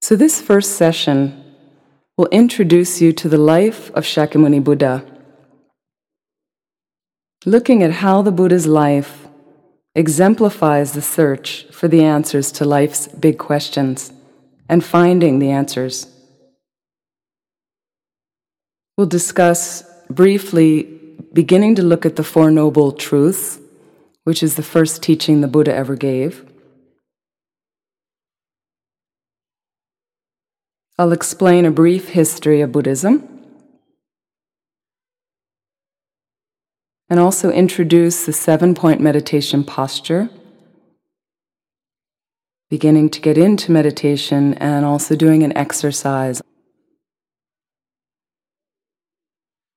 So this first session will introduce you to the life of Shakyamuni Buddha, looking at how the Buddha's life exemplifies the search for the answers to life's big questions and finding the answers. We'll discuss briefly beginning to look at the Four Noble Truths, which is the first teaching the Buddha ever gave. I'll explain a brief history of Buddhism and also introduce the 7-point meditation posture, beginning to get into meditation and also doing an exercise